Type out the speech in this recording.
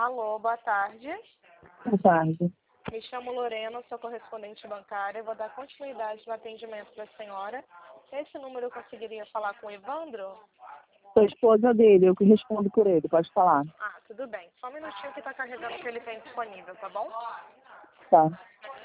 Alô, boa tarde. Boa tarde. Me chamo Lorena, sou correspondente bancária. Vou dar continuidade no atendimento da senhora. Esse número eu conseguiria falar com o Evandro? Sou esposa dele, eu que respondo por ele, pode falar. Ah, tudo bem. Só um minutinho que está carregando o que ele tem disponível, tá bom? Tá.